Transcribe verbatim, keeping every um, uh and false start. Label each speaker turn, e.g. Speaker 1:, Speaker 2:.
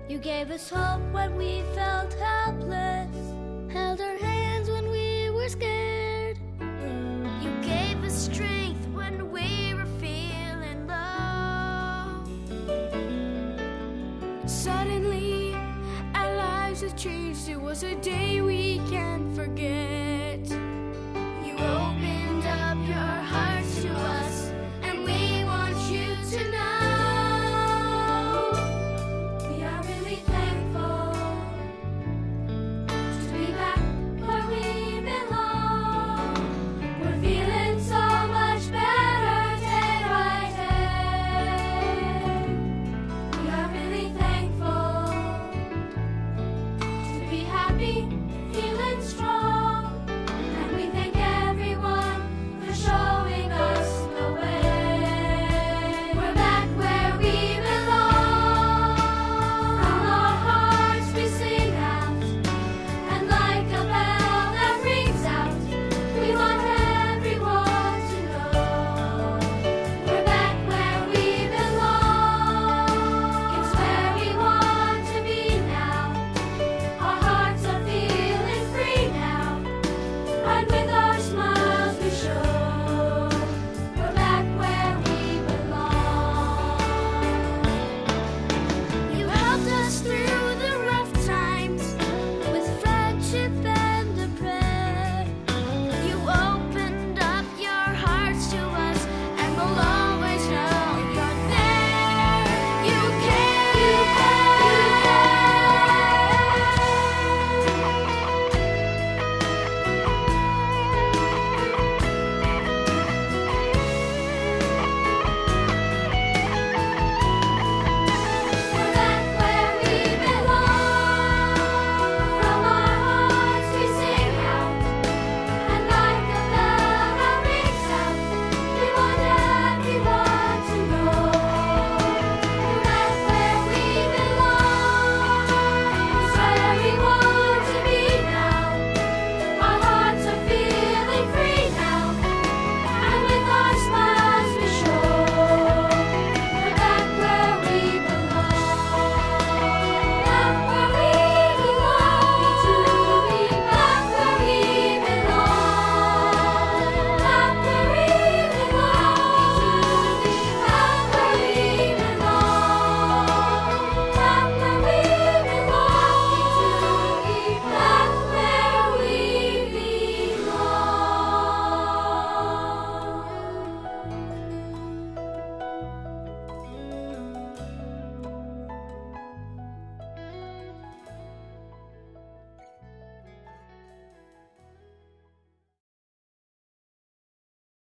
Speaker 1: You gave us hope when we felt helpless, held our hands when we were scared. You gave us strength when we were feeling low. Suddenly, our lives have changed. It was a day we can't forget. You opened up your hearts to us, and we want you to know. We are really thankful to be back where we belong. We're feeling so much better day by day. We are really thankful to be happy